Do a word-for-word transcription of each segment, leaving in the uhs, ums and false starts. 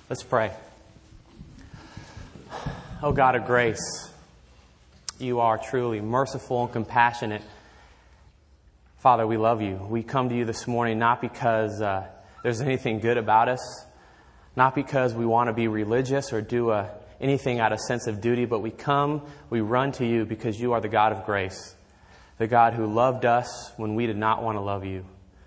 Let's pray. Oh God of grace, you are truly merciful and compassionate. Father, we love you. We come to you this morning not because uh, there's anything good about us, not because we want to be religious or do a, anything out of sense of duty, but we come, we run to you because you are the God of grace, the God who loved us when we did not want to love you,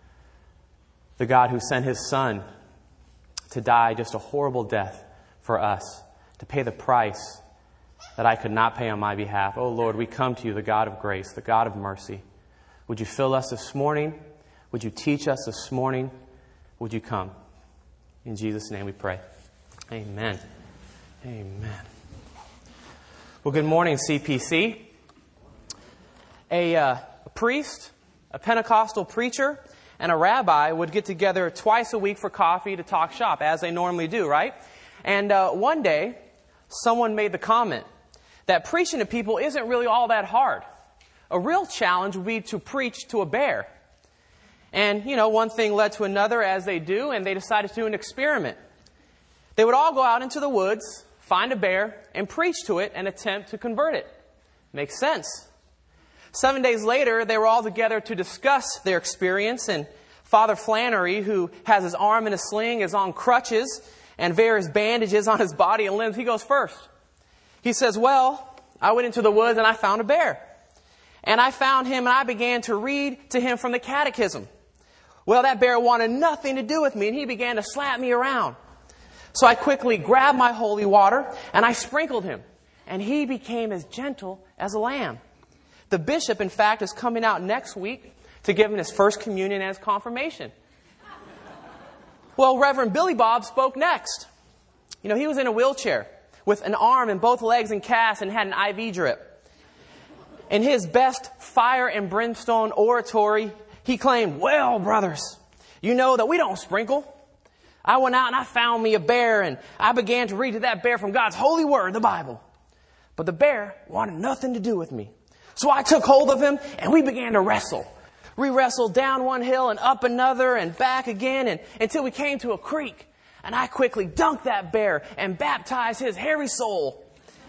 the God who sent His Son to die just a horrible death for us, to pay the price that I could not pay on my behalf. Oh Lord, we come to you, the God of grace, the God of mercy. Would you fill us this morning? Would you teach us this morning? Would you come? In Jesus' name we pray. Amen. Amen. Well, good morning, C P C. A, uh, a priest, a Pentecostal preacher, and a rabbi would get together twice a week for coffee to talk shop, as they normally do, right? And uh, one day, someone made the comment that preaching to people isn't really all that hard. A real challenge would be to preach to a bear. And, you know, one thing led to another, as they do, and they decided to do an experiment. They would all go out into the woods, find a bear, and preach to it and attempt to convert it. Makes sense. Seven days later, they were all together to discuss their experience, and Father Flannery, who has his arm in a sling, is on crutches, and various bandages on his body and limbs, he goes first. He says, well, I went into the woods and I found a bear. And I found him and I began to read to him from the catechism. Well, that bear wanted nothing to do with me, and he began to slap me around. So I quickly grabbed my holy water and I sprinkled him, and he became as gentle as a lamb. The bishop, in fact, is coming out next week to give him his first communion and his confirmation. Well, Reverend Billy Bob spoke next. You know, he was in a wheelchair with an arm and both legs in cast and had an I V drip. In his best fire and brimstone oratory, he claimed, well, brothers, you know that we don't sprinkle. I went out and I found me a bear, and I began to read to that bear from God's holy word, the Bible. But the bear wanted nothing to do with me. So I took hold of him and we began to wrestle. We wrestled down one hill and up another and back again, and until we came to a creek. And I quickly dunked that bear and baptized his hairy soul.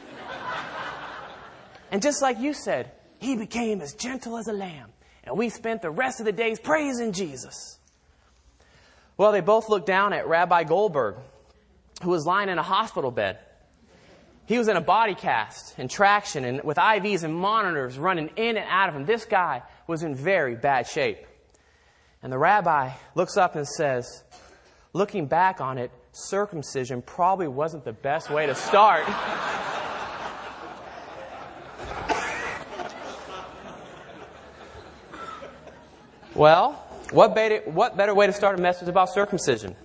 And just like you said, he became as gentle as a lamb. And we spent the rest of the days praising Jesus. Well, they both looked down at Rabbi Goldberg, who was lying in a hospital bed. He was in a body cast and traction and with I Vs and monitors running in and out of him. This guy was in very bad shape. And the rabbi looks up and says, looking back on it, circumcision probably wasn't the best way to start. Well, what better, what better way to start a message about circumcision?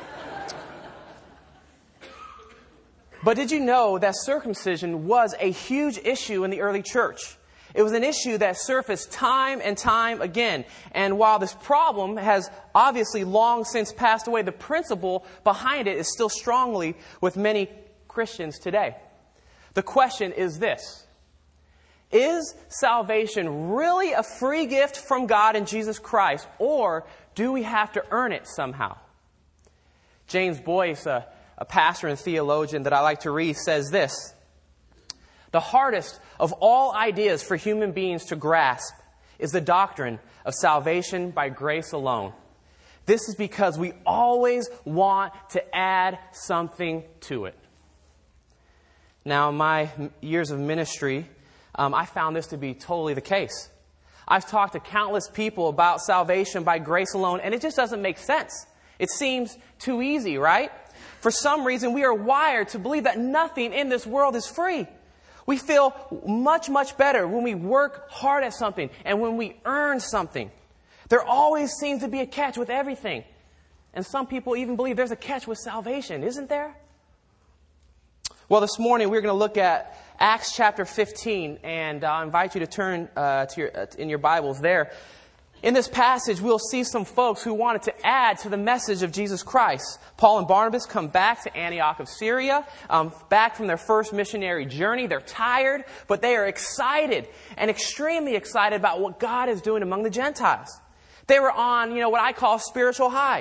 But did you know that circumcision was a huge issue in the early church? It was an issue that surfaced time and time again. And while this problem has obviously long since passed away, the principle behind it is still strongly with many Christians today. The question is this: is salvation really a free gift from God in Jesus Christ, or do we have to earn it somehow? James Boyce, a A pastor and theologian that I like to read, says this: the hardest of all ideas for human beings to grasp is the doctrine of salvation by grace alone. This is because we always want to add something to it. Now, in my years of ministry, um, I found this to be totally the case. I've talked to countless people about salvation by grace alone, and it just doesn't make sense. It seems too easy, right? For some reason, we are wired to believe that nothing in this world is free. We feel much, much better when we work hard at something and when we earn something. There always seems to be a catch with everything. And some people even believe there's a catch with salvation, isn't there? Well, this morning we're going to look at Acts chapter fifteen, and I invite you to turn uh, to your, uh, in your Bibles there. In this passage, we'll see some folks who wanted to add to the message of Jesus Christ. Paul and Barnabas come back to Antioch of Syria, um, back from their first missionary journey. They're tired, but they are excited and extremely excited about what God is doing among the Gentiles. They were on, you know, what I call spiritual high.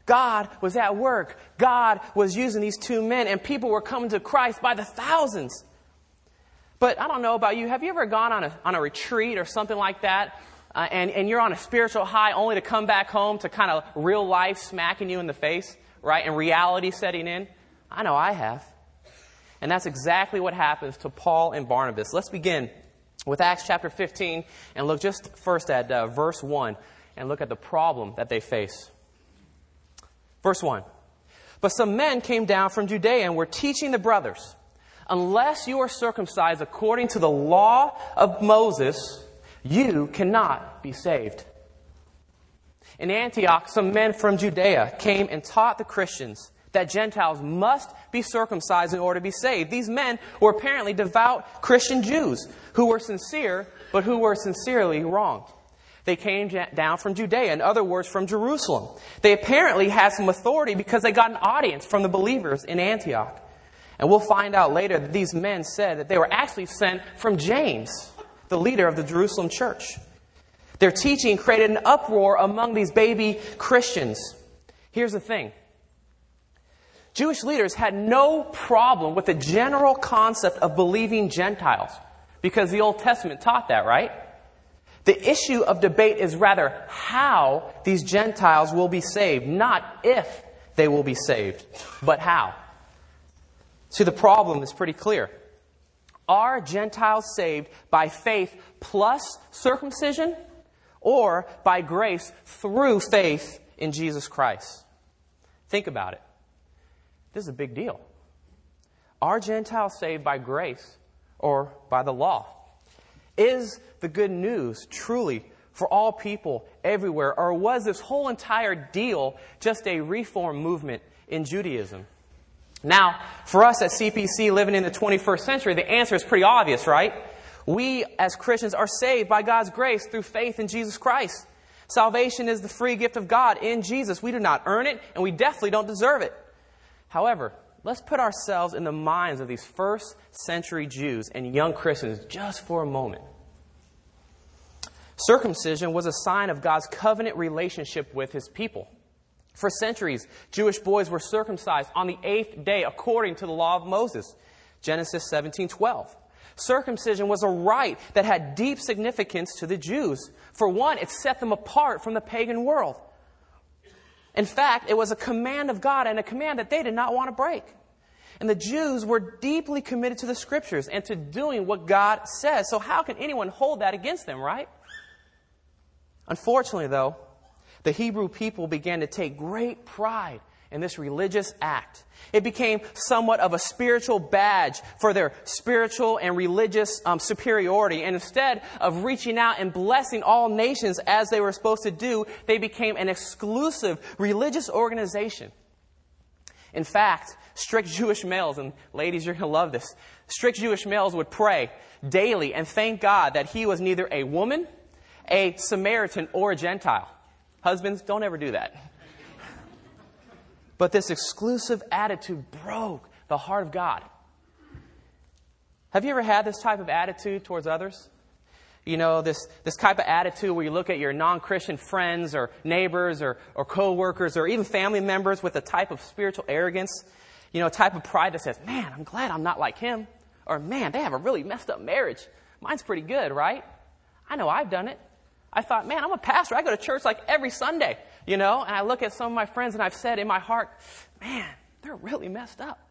God was at work. God was using these two men, and people were coming to Christ by the thousands. But I don't know about you. Have you ever gone on a, on a retreat or something like that, uh, and, and you're on a spiritual high only to come back home to kind of real life smacking you in the face, right, and reality setting in? I know I have. And that's exactly what happens to Paul and Barnabas. Let's begin with Acts chapter fifteen and look just first at uh, verse one and look at the problem that they face. Verse one. But some men came down from Judea and were teaching the brothers, unless you are circumcised according to the law of Moses, you cannot be saved. In Antioch, some men from Judea came and taught the Christians that Gentiles must be circumcised in order to be saved. These men were apparently devout Christian Jews who were sincere, but who were sincerely wrong. They came down from Judea, in other words, from Jerusalem. They apparently had some authority because they got an audience from the believers in Antioch. And we'll find out later that these men said that they were actually sent from James, the leader of the Jerusalem church. Their teaching created an uproar among these baby Christians. Here's the thing. Jewish leaders had no problem with the general concept of believing Gentiles because the Old Testament taught that, right? The issue of debate is rather how these Gentiles will be saved, not if they will be saved, but how. See, the problem is pretty clear. Are Gentiles saved by faith plus circumcision or by grace through faith in Jesus Christ? Think about it. This is a big deal. Are Gentiles saved by grace or by the law? Is the good news truly for all people everywhere, or was this whole entire deal just a reform movement in Judaism? Now, for us at C P C living in the twenty-first century, the answer is pretty obvious, right? We as Christians are saved by God's grace through faith in Jesus Christ. Salvation is the free gift of God in Jesus. We do not earn it, and we definitely don't deserve it. However, let's put ourselves in the minds of these first century Jews and young Christians just for a moment. Circumcision was a sign of God's covenant relationship with His people. For centuries, Jewish boys were circumcised on the eighth day according to the law of Moses, Genesis seventeen twelve. Circumcision was a rite that had deep significance to the Jews. For one, it set them apart from the pagan world. In fact, it was a command of God and a command that they did not want to break. And the Jews were deeply committed to the Scriptures and to doing what God says. So how can anyone hold that against them, right? Unfortunately, though, the Hebrew people began to take great pride in this religious act. It became somewhat of a spiritual badge for their spiritual and religious um, superiority. And instead of reaching out and blessing all nations as they were supposed to do, they became an exclusive religious organization. In fact, strict Jewish males, and ladies, you're going to love this, strict Jewish males would pray daily and thank God that he was neither a woman, a Samaritan, or a Gentile. Husbands, don't ever do that. But this exclusive attitude broke the heart of God. Have you ever had this type of attitude towards others? You know, this, this type of attitude where you look at your non-Christian friends or neighbors or, or co-workers or even family members with a type of spiritual arrogance, you know, a type of pride that says, man, I'm glad I'm not like him. Or, man, they have a really messed up marriage. Mine's pretty good, right? I know I've done it. I thought, man, I'm a pastor. I go to church like every Sunday, you know, and I look at some of my friends and I've said in my heart, man, they're really messed up.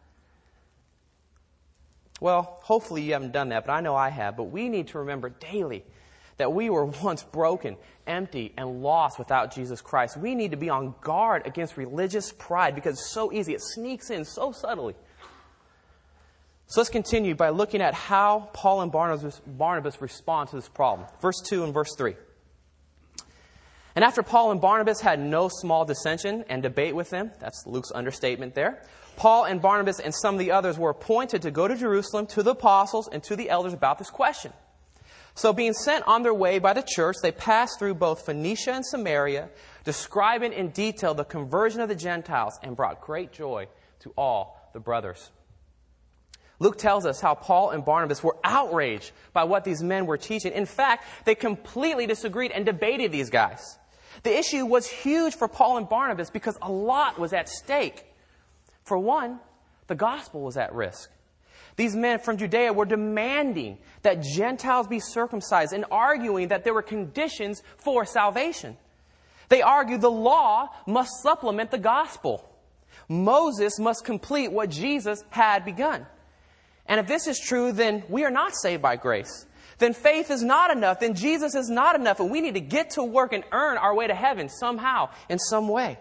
Well, hopefully you haven't done that, but I know I have. But we need to remember daily that we were once broken, empty, and lost without Jesus Christ. We need to be on guard against religious pride because it's so easy. It sneaks in so subtly. So let's continue by looking at how Paul and Barnabas, Barnabas respond to this problem. Verse two and verse three. And after Paul and Barnabas had no small dissension and debate with them, that's Luke's understatement there, Paul and Barnabas and some of the others were appointed to go to Jerusalem to the apostles and to the elders about this question. So being sent on their way by the church, they passed through both Phoenicia and Samaria, describing in detail the conversion of the Gentiles, and brought great joy to all the brothers. Luke tells us how Paul and Barnabas were outraged by what these men were teaching. In fact, they completely disagreed and debated these guys. The issue was huge for Paul and Barnabas because a lot was at stake. For one, the gospel was at risk. These men from Judea were demanding that Gentiles be circumcised and arguing that there were conditions for salvation. They argued the law must supplement the gospel. Moses must complete what Jesus had begun. And if this is true, then we are not saved by grace. Then faith is not enough. Then Jesus is not enough. And we need to get to work and earn our way to heaven somehow, in some way.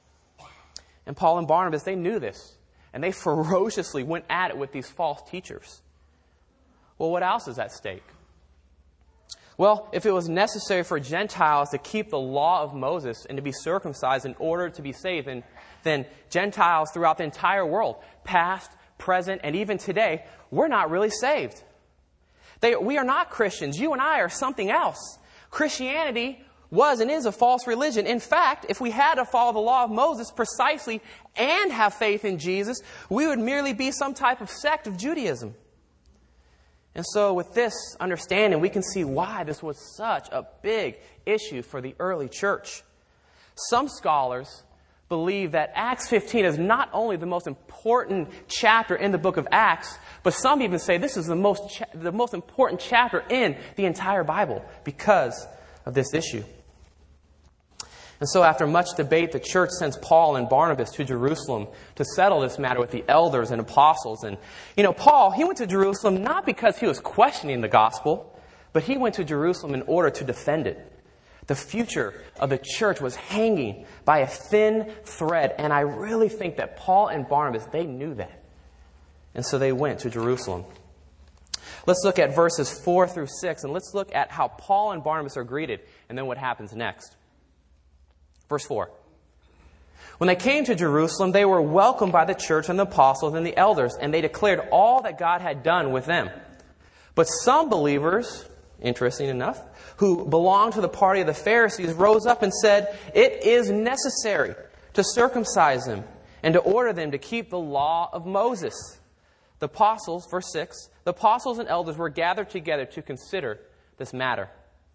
And Paul and Barnabas, they knew this. And they ferociously went at it with these false teachers. Well, what else is at stake? Well, if it was necessary for Gentiles to keep the law of Moses and to be circumcised in order to be saved, then, then Gentiles throughout the entire world, past, present, and even today, we're not really saved. They, we are not Christians. You and I are something else. Christianity was and is a false religion. In fact, if we had to follow the law of Moses precisely and have faith in Jesus, we would merely be some type of sect of Judaism. And so with this understanding, we can see why this was such a big issue for the early church. Some scholars believe that Acts fifteen is not only the most important chapter in the book of Acts, but some even say this is the most cha- the most important chapter in the entire Bible because of this issue. And so after much debate, the church sends Paul and Barnabas to Jerusalem to settle this matter with the elders and apostles. And, you know, Paul, he went to Jerusalem not because he was questioning the gospel, but he went to Jerusalem in order to defend it. The future of the church was hanging by a thin thread. And I really think that Paul and Barnabas, they knew that. And so they went to Jerusalem. Let's look at verses four through six, and let's look at how Paul and Barnabas are greeted, and then what happens next. Verse four. When they came to Jerusalem, they were welcomed by the church and the apostles and the elders, and they declared all that God had done with them. But some believers, interesting enough, who belonged to the party of the Pharisees, rose up and said, "It is necessary to circumcise them and to order them to keep the law of Moses." The apostles, verse six, the apostles and elders were gathered together to consider this matter.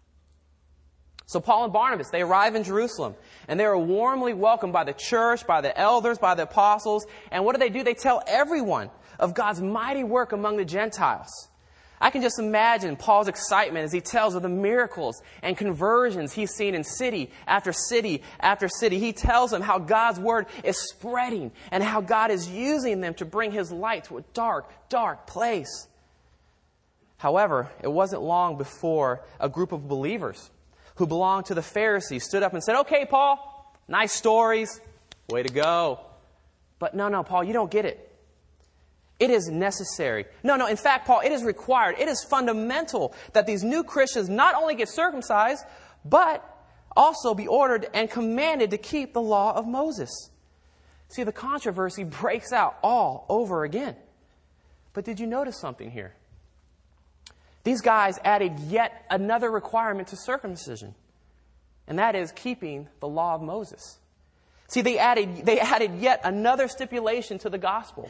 So Paul and Barnabas, they arrive in Jerusalem, and they are warmly welcomed by the church, by the elders, by the apostles. And what do they do? They tell everyone of God's mighty work among the Gentiles. I can just imagine Paul's excitement as he tells of the miracles and conversions he's seen in city after city after city. He tells them how God's word is spreading and how God is using them to bring his light to a dark, dark place. However, it wasn't long before a group of believers who belonged to the Pharisees stood up and said, "Okay, Paul, nice stories. Way to go. But no, no, Paul, you don't get it. It is necessary. No, no, in fact, Paul, it is required. It is fundamental that these new Christians not only get circumcised, but also be ordered and commanded to keep the law of Moses." See, the controversy breaks out all over again. But did you notice something here? These guys added yet another requirement to circumcision, and that is keeping the law of Moses. See, they added, they added yet another stipulation to the gospel.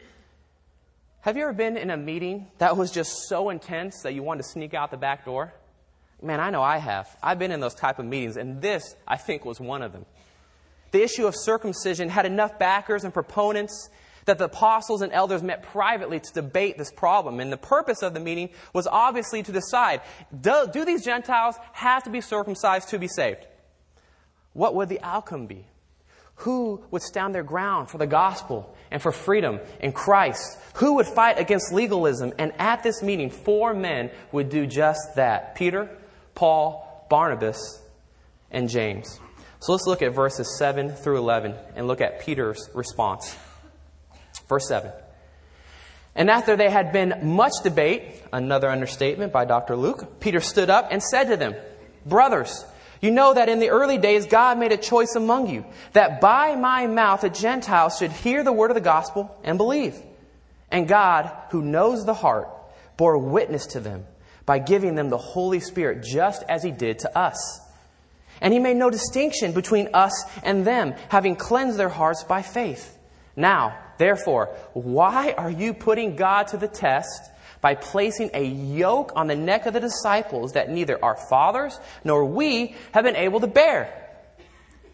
Have you ever been in a meeting that was just so intense that you wanted to sneak out the back door? Man, I know I have. I've been in those type of meetings, and this, I think, was one of them. The issue of circumcision had enough backers and proponents that the apostles and elders met privately to debate this problem. And the purpose of the meeting was obviously to decide, do, do these Gentiles have to be circumcised to be saved? What would the outcome be? Who would stand their ground for the gospel and for freedom in Christ? Who would fight against legalism? And at this meeting, four men would do just that. Peter, Paul, Barnabas, and James. So let's look at verses seven through eleven and look at Peter's response. Verse seven. "And after there had been much debate," another understatement by Doctor Luke, "Peter stood up and said to them, 'Brothers, you know that in the early days God made a choice among you, that by my mouth the Gentiles should hear the word of the gospel and believe. And God, who knows the heart, bore witness to them by giving them the Holy Spirit just as he did to us. And he made no distinction between us and them, having cleansed their hearts by faith. Now, therefore, why are you putting God to the test by placing a yoke on the neck of the disciples that neither our fathers nor we have been able to bear?'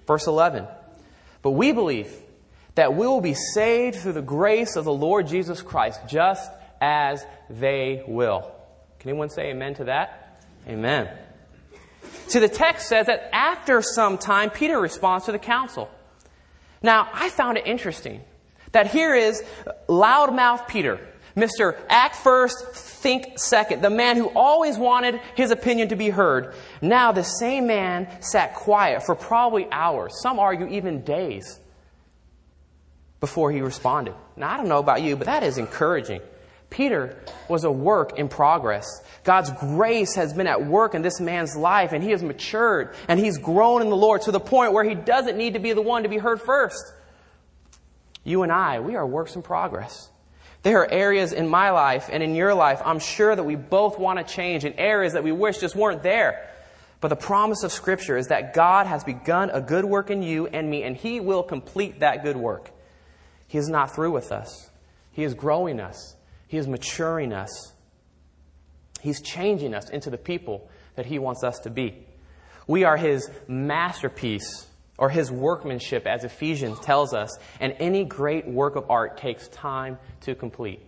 Verse eleven. But we believe that we will be saved through the grace of the Lord Jesus Christ, just as they will. Can anyone say amen to that? Amen. See, the text says that after some time, Peter responds to the council. Now, I found it interesting that here is loudmouth Peter, Mister Act first, think second, the man who always wanted his opinion to be heard. Now, the same man sat quiet for probably hours, some argue even days, before he responded. Now, I don't know about you, but that is encouraging. Peter was a work in progress. God's grace has been at work in this man's life, and he has matured, and he's grown in the Lord to the point where he doesn't need to be the one to be heard first. You and I, we are works in progress. There are areas in my life and in your life, I'm sure that we both want to change, in areas that we wish just weren't there. But the promise of Scripture is that God has begun a good work in you and me, and He will complete that good work. He is not through with us. He is growing us. He is maturing us. He's changing us into the people that He wants us to be. We are His masterpiece, or His workmanship, as Ephesians tells us, and any great work of art takes time to complete.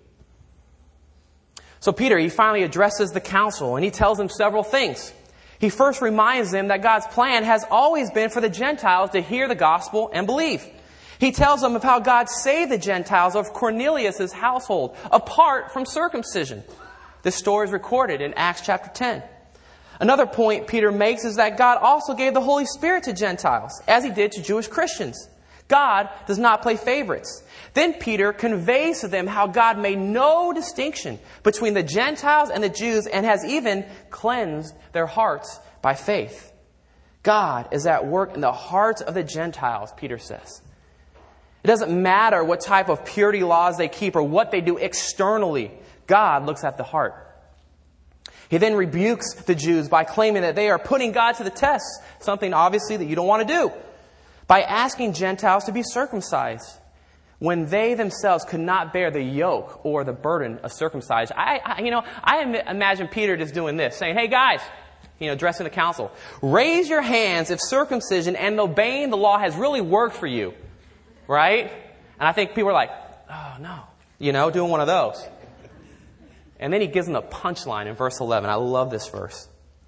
So Peter, he finally addresses the council, and he tells them several things. He first reminds them that God's plan has always been for the Gentiles to hear the gospel and believe. He tells them of how God saved the Gentiles of Cornelius' household apart from circumcision. This story is recorded in Acts chapter ten. Another point Peter makes is that God also gave the Holy Spirit to Gentiles, as He did to Jewish Christians. God does not play favorites. Then Peter conveys to them how God made no distinction between the Gentiles and the Jews, and has even cleansed their hearts by faith. God is at work in the hearts of the Gentiles, Peter says. It doesn't matter what type of purity laws they keep or what they do externally. God looks at the heart. He then rebukes the Jews by claiming that they are putting God to the test, something obviously that you don't want to do, by asking Gentiles to be circumcised when they themselves could not bear the yoke or the burden of circumcision. I, I you know, I imagine Peter just doing this, saying, "Hey guys," you know, addressing the council, "raise your hands if circumcision and obeying the law has really worked for you." Right? And I think people are like, "Oh no," you know, doing one of those. And then he gives them a punchline in verse eleven. I love this verse.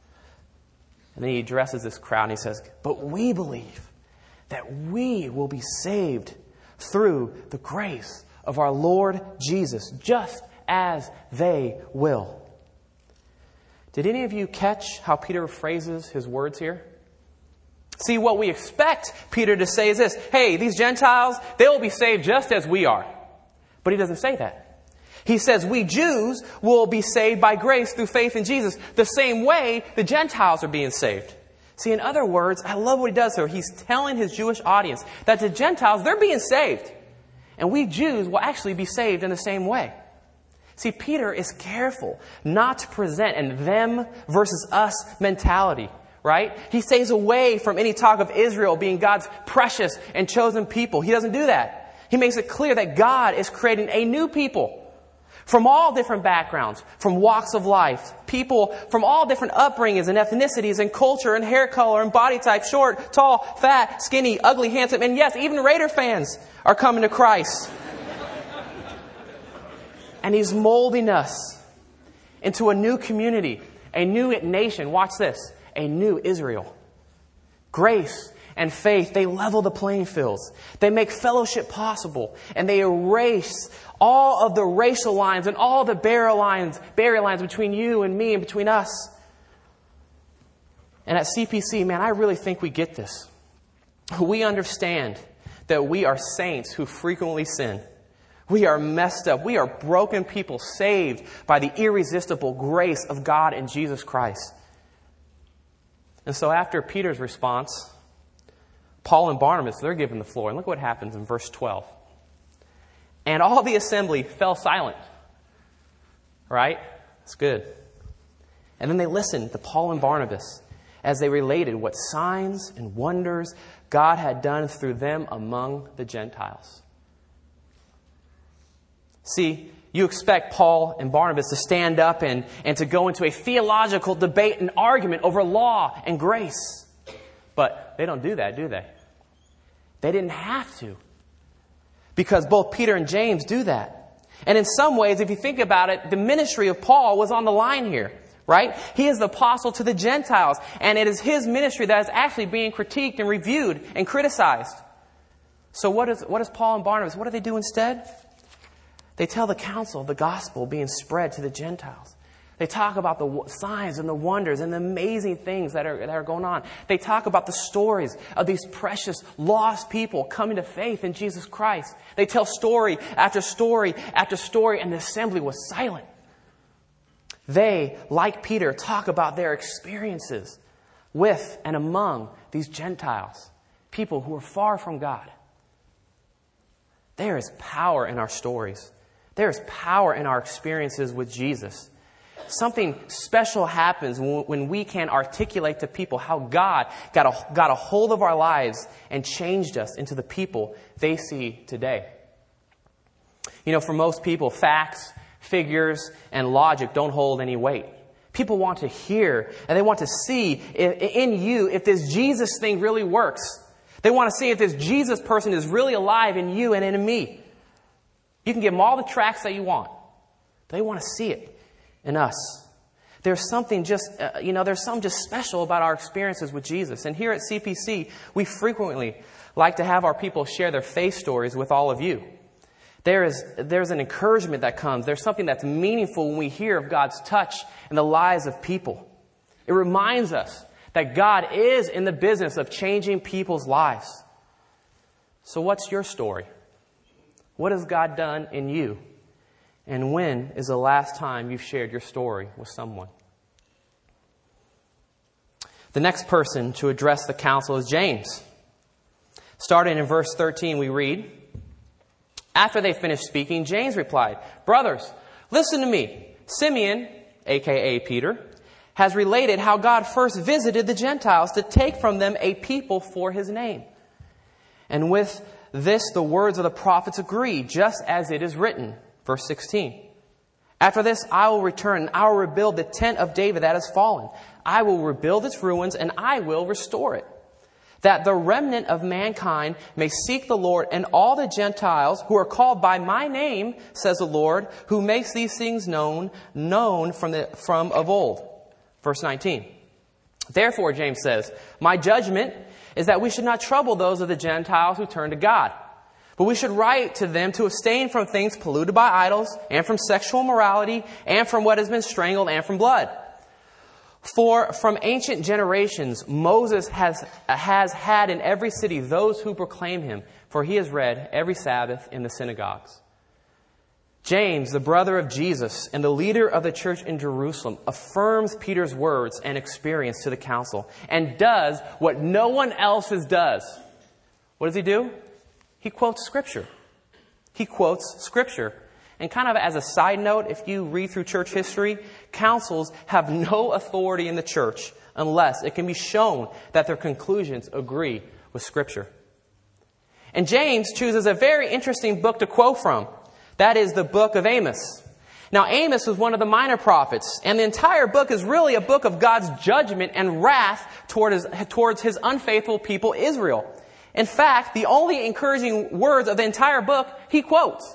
And then he addresses this crowd and he says, "But we believe that we will be saved through the grace of our Lord Jesus, just as they will." Did any of you catch how Peter phrases his words here? See, what we expect Peter to say is this: hey, these Gentiles, they will be saved just as we are. But he doesn't say that. He says we Jews will be saved by grace through faith in Jesus, the same way the Gentiles are being saved. See, in other words, I love what he does here. He's telling his Jewish audience that the Gentiles, they're being saved. And we Jews will actually be saved in the same way. See, Peter is careful not to present an them versus us mentality. Right? He stays away from any talk of Israel being God's precious and chosen people. He doesn't do that. He makes it clear that God is creating a new people from all different backgrounds, from walks of life, people from all different upbringings and ethnicities and culture and hair color and body type, short, tall, fat, skinny, ugly, handsome, and yes, even Raider fans are coming to Christ. And He's molding us into a new community, a new nation. Watch this. A new Israel. Grace and faith, they level the playing fields. They make fellowship possible. And they erase all of the racial lines and all the barrier lines, barrier lines between you and me and between us. And at C P C, man, I really think we get this. We understand that we are saints who frequently sin. We are messed up. We are broken people saved by the irresistible grace of God in Jesus Christ. And so after Peter's response, Paul and Barnabas, they're given the floor. And look what happens in verse twelve. And all the assembly fell silent. Right? That's good. And then they listened to Paul and Barnabas as they related what signs and wonders God had done through them among the Gentiles. See, you expect Paul and Barnabas to stand up and, and to go into a theological debate and argument over law and grace. But they don't do that, do they? They didn't have to. Because both Peter and James do that. And in some ways, if you think about it, the ministry of Paul was on the line here, right? He is the apostle to the Gentiles. And it is his ministry that is actually being critiqued and reviewed and criticized. So what is, what is Paul and Barnabas? What do they do instead? They tell the council the gospel being spread to the Gentiles. They talk about the signs and the wonders and the amazing things that are, that are going on. They talk about the stories of these precious lost people coming to faith in Jesus Christ. They tell story after story after story, and the assembly was silent. They, like Peter, talk about their experiences with and among these Gentiles, people who are far from God. There is power in our stories. There is power in our experiences with Jesus. Something special happens when we can articulate to people how God got a, got a hold of our lives and changed us into the people they see today. You know, for most people, facts, figures, and logic don't hold any weight. People want to hear and they want to see in you if this Jesus thing really works. They want to see if this Jesus person is really alive in you and in me. You can give them all the tracts that you want. They want to see it in us. There's something just, uh, you know, there's something just special about our experiences with Jesus. And here at C P C, we frequently like to have our people share their faith stories with all of you. There is, there's an encouragement that comes. There's something that's meaningful when we hear of God's touch in the lives of people. It reminds us that God is in the business of changing people's lives. So what's your story? What has God done in you? And when is the last time you've shared your story with someone? The next person to address the council is James. Starting in verse thirteen, we read, "After they finished speaking, James replied, 'Brothers, listen to me. Simeon, aka Peter, has related how God first visited the Gentiles to take from them a people for his name. And with this, the words of the prophets agree, just as it is written.' Verse sixteen. 'After this, I will return and I will rebuild the tent of David that has fallen. I will rebuild its ruins and I will restore it, that the remnant of mankind may seek the Lord, and all the Gentiles who are called by my name, says the Lord, who makes these things known, known from the, from of old.'" Verse nineteen. "Therefore," James says, "my judgment is that we should not trouble those of the Gentiles who turn to God. But we should write to them to abstain from things polluted by idols, and from sexual immorality, and from what has been strangled, and from blood. For from ancient generations Moses has, has had in every city those who proclaim him, for he is read every Sabbath in the synagogues." James, the brother of Jesus and the leader of the church in Jerusalem, affirms Peter's words and experience to the council and does what no one else does. What does he do? He quotes Scripture. He quotes Scripture. And kind of as a side note, if you read through church history, councils have no authority in the church unless it can be shown that their conclusions agree with Scripture. And James chooses a very interesting book to quote from. That is the book of Amos. Now, Amos was one of the minor prophets, and the entire book is really a book of God's judgment and wrath toward his, towards his unfaithful people, Israel. In fact, the only encouraging words of the entire book he quotes.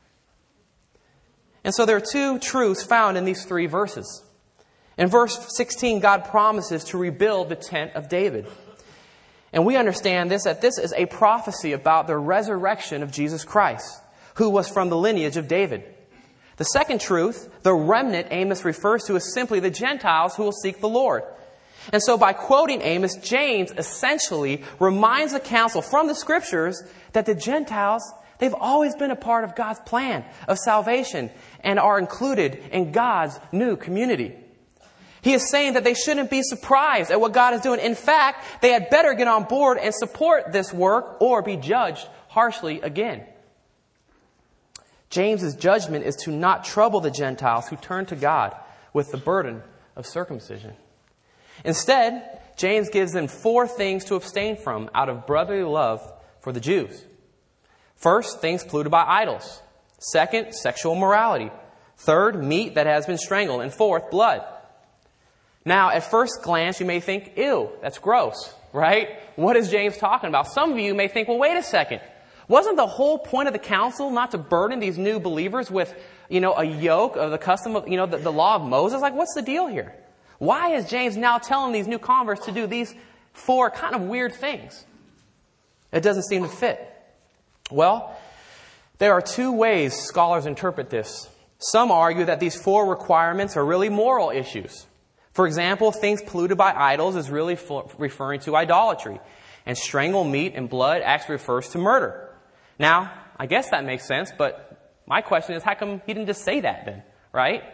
And so there are two truths found in these three verses. In verse sixteen, God promises to rebuild the tent of David. And we understand this, that this is a prophecy about the resurrection of Jesus Christ, who was from the lineage of David. The second truth, the remnant Amos refers to, is simply the Gentiles who will seek the Lord. And so by quoting Amos, James essentially reminds the council from the Scriptures that the Gentiles, they've always been a part of God's plan of salvation and are included in God's new community. He is saying that they shouldn't be surprised at what God is doing. In fact, they had better get on board and support this work or be judged harshly again. James's judgment is to not trouble the Gentiles who turn to God with the burden of circumcision. Instead, James gives them four things to abstain from out of brotherly love for the Jews. First, things polluted by idols. Second, sexual immorality. Third, meat that has been strangled. And fourth, blood. Now, at first glance, you may think, ew, that's gross, right? What is James talking about? Some of you may think, well, wait a second. Wasn't the whole point of the council not to burden these new believers with, you know, a yoke of the custom of, you know, the, the law of Moses? Like, what's the deal here? Why is James now telling these new converts to do these four kind of weird things? It doesn't seem to fit. Well, there are two ways scholars interpret this. Some argue that these four requirements are really moral issues. For example, things polluted by idols is really referring to idolatry. And strangled meat and blood actually refers to murder. Now, I guess that makes sense, but my question is, how come he didn't just say that then, right?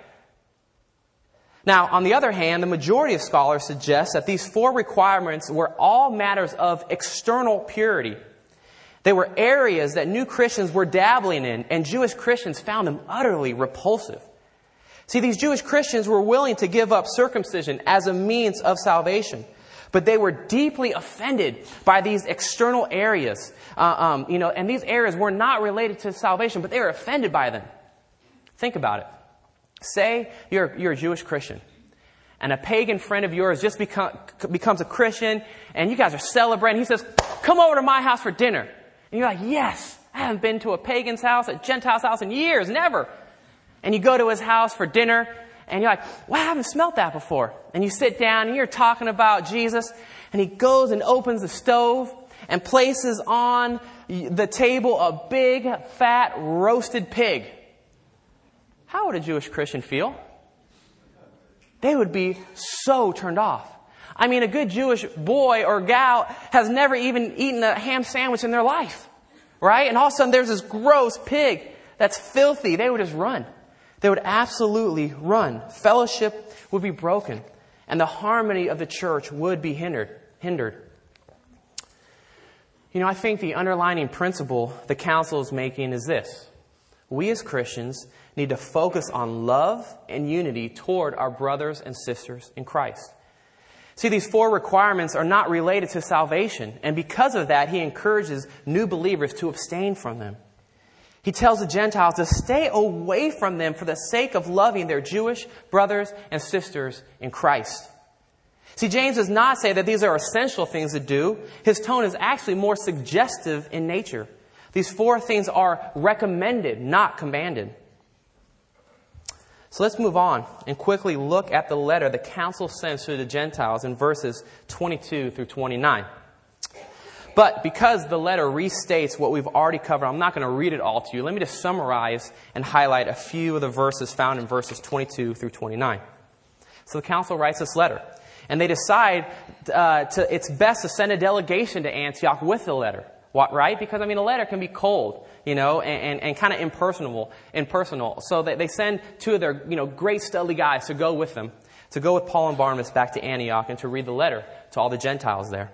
Now, on the other hand, the majority of scholars suggest that these four requirements were all matters of external purity. They were areas that new Christians were dabbling in, and Jewish Christians found them utterly repulsive. See, these Jewish Christians were willing to give up circumcision as a means of salvation, but they were deeply offended by these external areas. Uh, um, you know, and these areas were not related to salvation, but they were offended by them. Think about it. Say you're, you're a Jewish Christian, and a pagan friend of yours just become, becomes a Christian, and you guys are celebrating. He says, come over to my house for dinner. And you're like, yes, I haven't been to a pagan's house, a Gentile's house in years, never. And you go to his house for dinner, and you're like, wow, I haven't smelt that before. And you sit down, and you're talking about Jesus, and he goes and opens the stove and places on the table a big, fat, roasted pig. How would a Jewish Christian feel? They would be so turned off. I mean, a good Jewish boy or gal has never even eaten a ham sandwich in their life, right? And all of a sudden there's this gross pig that's filthy. They would just run. They would absolutely run. Fellowship would be broken, and the harmony of the church would be hindered. hindered. You know, I think the underlying principle the council is making is this. We as Christians need to focus on love and unity toward our brothers and sisters in Christ. See, these four requirements are not related to salvation, and because of that, he encourages new believers to abstain from them. He tells the Gentiles to stay away from them for the sake of loving their Jewish brothers and sisters in Christ. See, James does not say that these are essential things to do. His tone is actually more suggestive in nature. These four things are recommended, not commanded. So let's move on and quickly look at the letter the council sends to the Gentiles in verses twenty-two through twenty-nine. But because the letter restates what we've already covered, I'm not going to read it all to you. Let me just summarize and highlight a few of the verses found in verses twenty-two through twenty-nine. So the council writes this letter, and they decide uh, to, it's best to send a delegation to Antioch with the letter. What, right? Because, I mean, a letter can be cold, you know, and, and, and kind of impersonal, impersonal. So they, they send two of their, you know, great studly guys to go with them, to go with Paul and Barnabas back to Antioch and to read the letter to all the Gentiles there.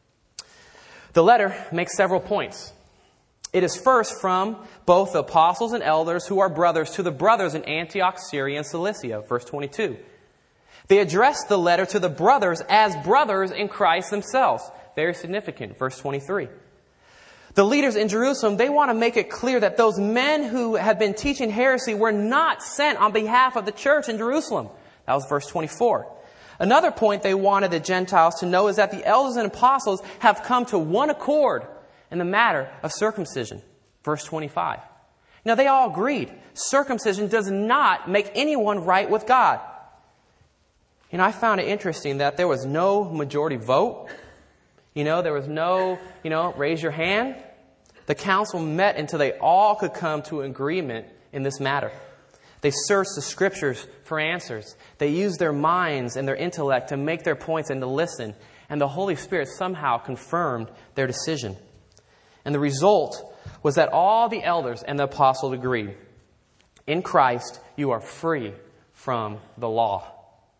The letter makes several points. It is first from both the apostles and elders who are brothers to the brothers in Antioch, Syria, and Cilicia, verse twenty-two. They address the letter to the brothers as brothers in Christ themselves. Very significant, verse twenty-three. The leaders in Jerusalem, they want to make it clear that those men who had been teaching heresy were not sent on behalf of the church in Jerusalem. That was verse twenty-four. Another point they wanted the Gentiles to know is that the elders and apostles have come to one accord in the matter of circumcision. Verse twenty-five. Now they all agreed. Circumcision does not make anyone right with God. You know, I found it interesting that there was no majority vote. You know, there was no, you know, raise your hand. The council met until they all could come to an agreement in this matter. They searched the scriptures for answers. They used their minds and their intellect to make their points and to listen. And the Holy Spirit somehow confirmed their decision. And the result was that all the elders and the apostles agreed. In Christ, you are free from the law.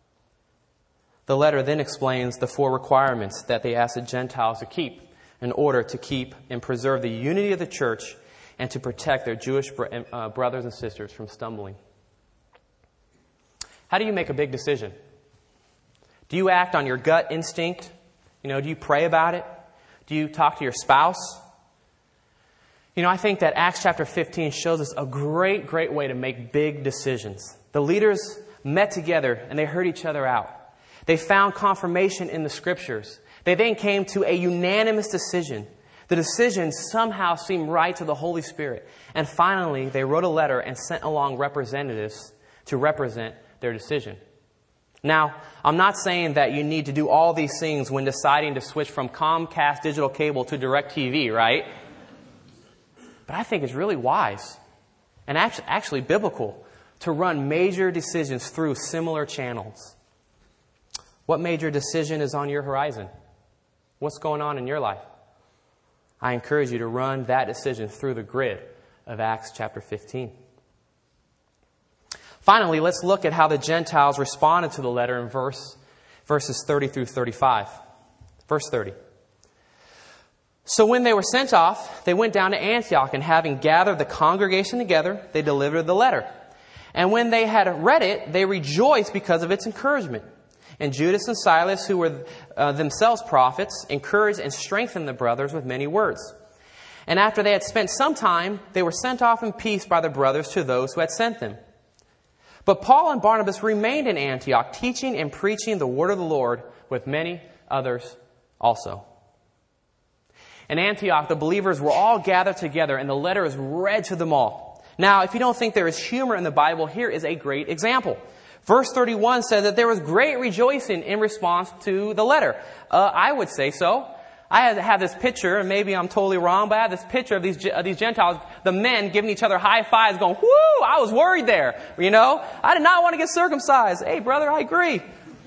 The letter then explains the four requirements that they asked the Gentiles to keep in order to keep and preserve the unity of the church and to protect their Jewish uh, brothers and sisters from stumbling. How do you make a big decision? Do you act on your gut instinct? You know, do you pray about it? Do you talk to your spouse? You know, I think that Acts chapter fifteen shows us a great, great way to make big decisions. The leaders met together and they heard each other out. They found confirmation in the Scriptures. They then came to a unanimous decision. The decision somehow seemed right to the Holy Spirit. And finally, they wrote a letter and sent along representatives to represent their decision. Now, I'm not saying that you need to do all these things when deciding to switch from Comcast digital cable to DirecTV, right? But I think it's really wise and actually, actually biblical to run major decisions through similar channels. What major decision is on your horizon? What's going on in your life? I encourage you to run that decision through the grid of Acts chapter fifteen. Finally, let's look at how the Gentiles responded to the letter in verse, verses thirty through thirty-five. Verse thirty. So when they were sent off, they went down to Antioch, and having gathered the congregation together, they delivered the letter. And when they had read it, they rejoiced because of its encouragement. And Judas and Silas, who were uh, themselves prophets, encouraged and strengthened the brothers with many words. And after they had spent some time, they were sent off in peace by the brothers to those who had sent them. But Paul and Barnabas remained in Antioch, teaching and preaching the word of the Lord with many others also. In Antioch, the believers were all gathered together, and the letter is read to them all. Now, if you don't think there is humor in the Bible, here is a great example. Verse thirty-one says that there was great rejoicing in response to the letter. Uh, I would say so. I have, have this picture, and maybe I'm totally wrong, but I have this picture of these of these Gentiles, the men giving each other high fives, going, "Whoo! I was worried there. You know, I did not want to get circumcised. Hey, brother, I agree."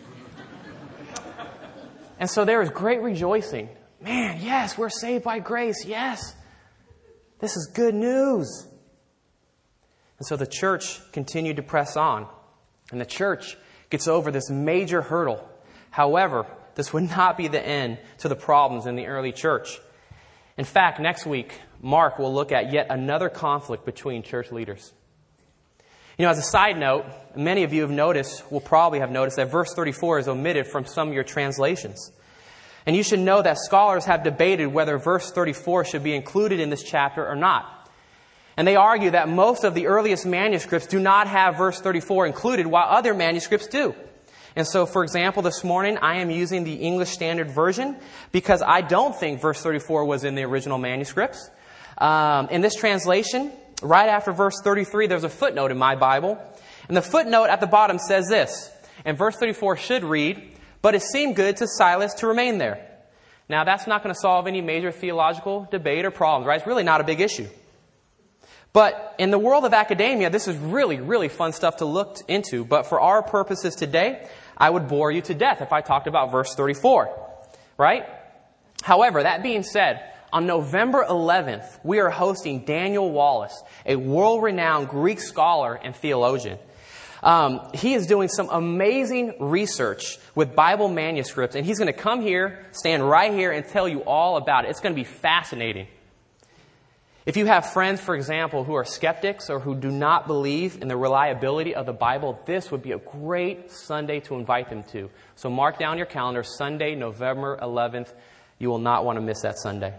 And so there is great rejoicing. Man, yes, we're saved by grace. Yes, this is good news. And so the church continued to press on. And the church gets over this major hurdle. However, this would not be the end to the problems in the early church. In fact, next week, Mark will look at yet another conflict between church leaders. You know, as a side note, many of you have noticed, will probably have noticed, that verse thirty-four is omitted from some of your translations. And you should know that scholars have debated whether verse thirty-four should be included in this chapter or not. And they argue that most of the earliest manuscripts do not have verse thirty-four included, while other manuscripts do. And so, for example, this morning I am using the English Standard Version because I don't think verse thirty-four was in the original manuscripts. Um, in this translation, right after verse thirty-three, there's a footnote in my Bible. And the footnote at the bottom says this, and verse thirty-four should read, "But it seemed good to Silas to remain there." Now, that's not going to solve any major theological debate or problems, right? It's really not a big issue. But in the world of academia, this is really, really fun stuff to look into. But for our purposes today, I would bore you to death if I talked about verse thirty-four, right? However, that being said, on November eleventh, we are hosting Daniel Wallace, a world-renowned Greek scholar and theologian. Um, he is doing some amazing research with Bible manuscripts, and he's going to come here, stand right here, and tell you all about it. It's going to be fascinating. If you have friends, for example, who are skeptics or who do not believe in the reliability of the Bible, this would be a great Sunday to invite them to. So mark down your calendar, Sunday, November eleventh. You will not want to miss that Sunday.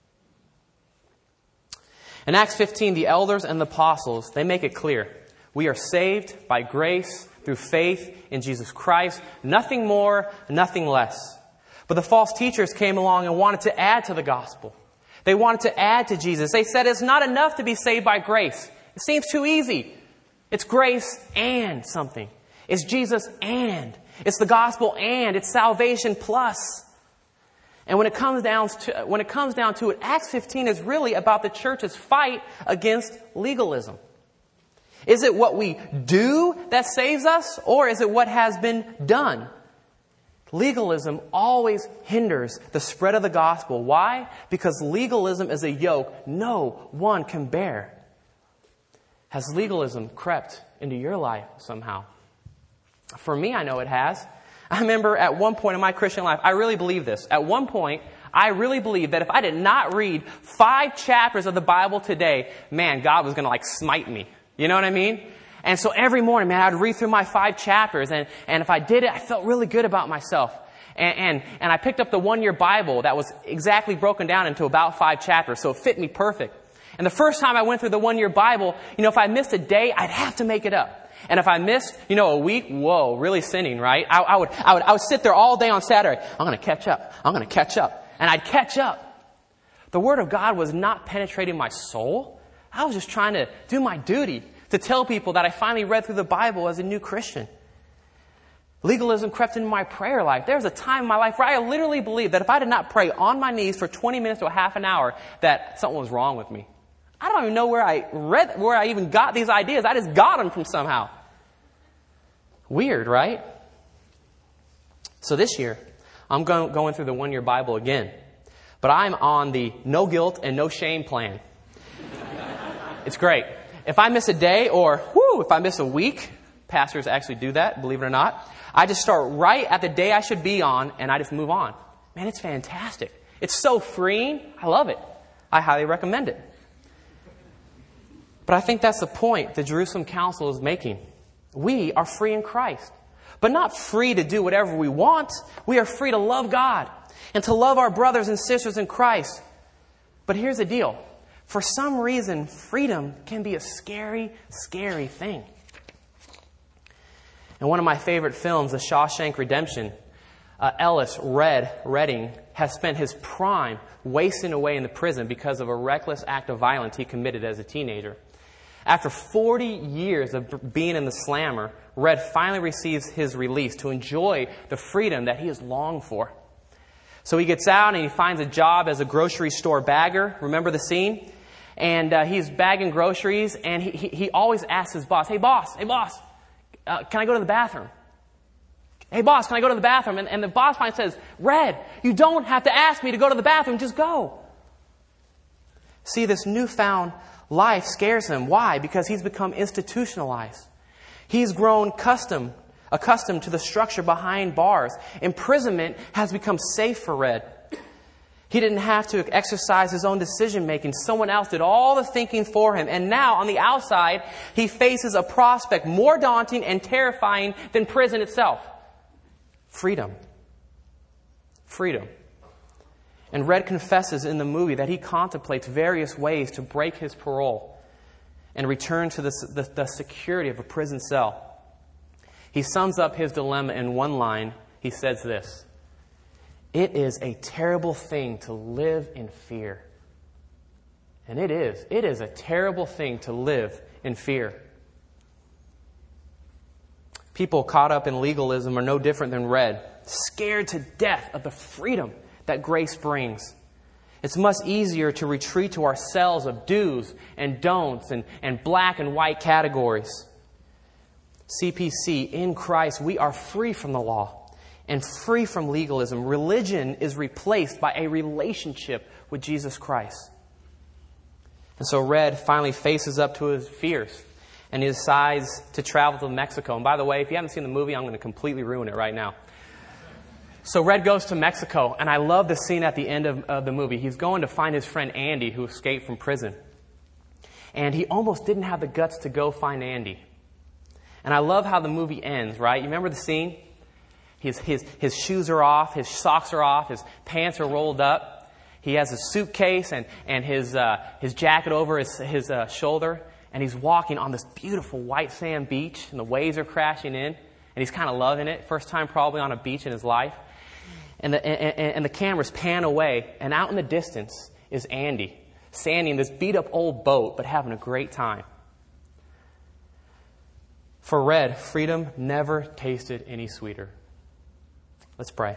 In Acts fifteen, the elders and the apostles, they make it clear. We are saved by grace through faith in Jesus Christ. Nothing more, nothing less. But the false teachers came along and wanted to add to the gospel. They wanted to add to Jesus. They said it's not enough to be saved by grace. It seems too easy. It's grace and something. It's Jesus and. It's the gospel and. It's salvation plus. And when it comes down to, when it comes down to it, Acts fifteen is really about the church's fight against legalism. Is it what we do that saves us, or is it what has been done? Legalism always hinders the spread of the gospel. Why? Because legalism is a yoke no one can bear. Has legalism crept into your life somehow? For me, I know it has. I remember at one point in my Christian life, I really believe this. At one point, I really believed that if I did not read five chapters of the Bible today, man, God was going to like smite me. You know what I mean? And so every morning, man, I'd read through my five chapters, and, and if I did it, I felt really good about myself. And, and, and I picked up the one-year Bible that was exactly broken down into about five chapters, so it fit me perfect. And the first time I went through the one-year Bible, you know, if I missed a day, I'd have to make it up. And if I missed, you know, a week, whoa, really sinning, right? I, I would, I would, I would sit there all day on Saturday. I'm going to catch up. I'm going to catch up. And I'd catch up. The Word of God was not penetrating my soul. I was just trying to do my duty to tell people that I finally read through the Bible as a new Christian. Legalism crept into my prayer life. There was a time in my life where I literally believed that if I did not pray on my knees for twenty minutes to a half an hour, that something was wrong with me. I don't even know where I read, where I even got these ideas. I just got them from somehow. Weird, right? So this year, I'm going, going through the one-year Bible again. But I'm on the no guilt and no shame plan. It's great. If I miss a day or, whoo, if I miss a week, pastors actually do that, believe it or not, I just start right at the day I should be on, and I just move on. Man, it's fantastic. It's so freeing. I love it. I highly recommend it. But I think that's the point the Jerusalem Council is making. We are free in Christ. But not free to do whatever we want. We are free to love God and to love our brothers and sisters in Christ. But here's the deal. For some reason, freedom can be a scary, scary thing. In one of my favorite films, The Shawshank Redemption, uh, Ellis Red Redding has spent his prime wasting away in the prison because of a reckless act of violence he committed as a teenager. After forty years of being in the slammer, Red finally receives his release to enjoy the freedom that he has longed for. So he gets out and he finds a job as a grocery store bagger. Remember the scene? And uh, he's bagging groceries, and he, he, he always asks his boss, hey boss, hey boss, uh, can I go to the bathroom? Hey boss, can I go to the bathroom? And, and the boss finally says, Red, you don't have to ask me to go to the bathroom, just go. See, this newfound life scares him. Why? Because he's become institutionalized. He's grown custom, accustomed to the structure behind bars. Imprisonment has become safe for Red. He didn't have to exercise his own decision-making. Someone else did all the thinking for him. And now, on the outside, he faces a prospect more daunting and terrifying than prison itself. Freedom. Freedom. And Red confesses in the movie that he contemplates various ways to break his parole and return to the, the, the security of a prison cell. He sums up his dilemma in one line. He says this, it is a terrible thing to live in fear. And it is. It is a terrible thing to live in fear. People caught up in legalism are no different than Red, scared to death of the freedom that grace brings. It's much easier to retreat to our cells of do's and don'ts and, and black and white categories. C P C, in Christ, we are free from the law and free from legalism. Religion is replaced by a relationship with Jesus Christ. And so Red finally faces up to his fears and he decides to travel to Mexico. And by the way, if you haven't seen the movie, I'm going to completely ruin it right now. So Red goes to Mexico, and I love the scene at the end of, of the movie. He's going to find his friend Andy, who escaped from prison. And he almost didn't have the guts to go find Andy. And I love how the movie ends, right? You remember the scene? His, his, his shoes are off, his socks are off, his pants are rolled up. He has a suitcase and, and his, uh, his jacket over his, his uh, shoulder. And he's walking on this beautiful white sand beach, and the waves are crashing in. And he's kind of loving it. First time probably on a beach in his life. And the, and, and the cameras pan away, and out in the distance is Andy, standing in this beat-up old boat, but having a great time. For Red, freedom never tasted any sweeter. Let's pray.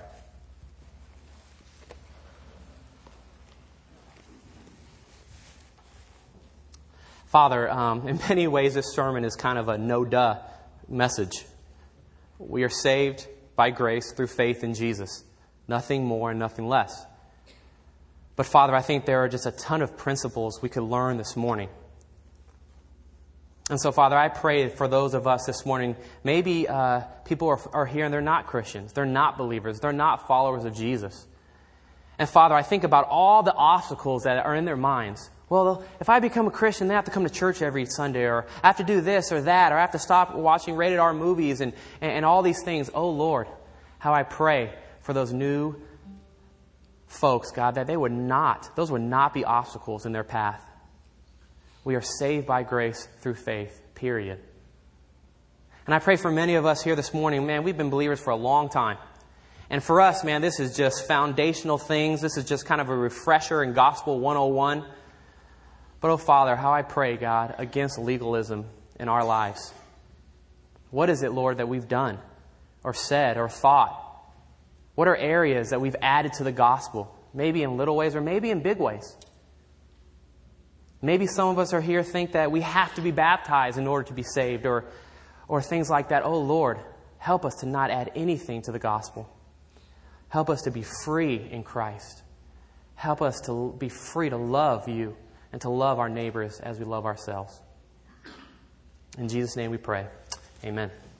Father, um, in many ways this sermon is kind of a no-duh message. We are saved by grace through faith in Jesus. Nothing more and nothing less. But Father, I think there are just a ton of principles we could learn this morning. And so, Father, I pray for those of us this morning, maybe uh, people are, are here and they're not Christians. They're not believers. They're not followers of Jesus. And Father, I think about all the obstacles that are in their minds. Well, if I become a Christian, then I have to come to church every Sunday, or I have to do this or that, or I have to stop watching rated R movies and, and, and all these things. Oh, Lord, how I pray for those new folks, God, that they would not, those would not be obstacles in their path. We are saved by grace through faith, period. And I pray for many of us here this morning, man, we've been believers for a long time. And for us, man, this is just foundational things. This is just kind of a refresher in Gospel one oh one. But, oh, Father, how I pray, God, against legalism in our lives. What is it, Lord, that we've done or said or thought? What are areas that we've added to the gospel? Maybe in little ways or maybe in big ways. Maybe some of us are here think that we have to be baptized in order to be saved, or, or things like that. Oh, Lord, help us to not add anything to the gospel. Help us to be free in Christ. Help us to be free to love you and to love our neighbors as we love ourselves. In Jesus' name we pray. Amen.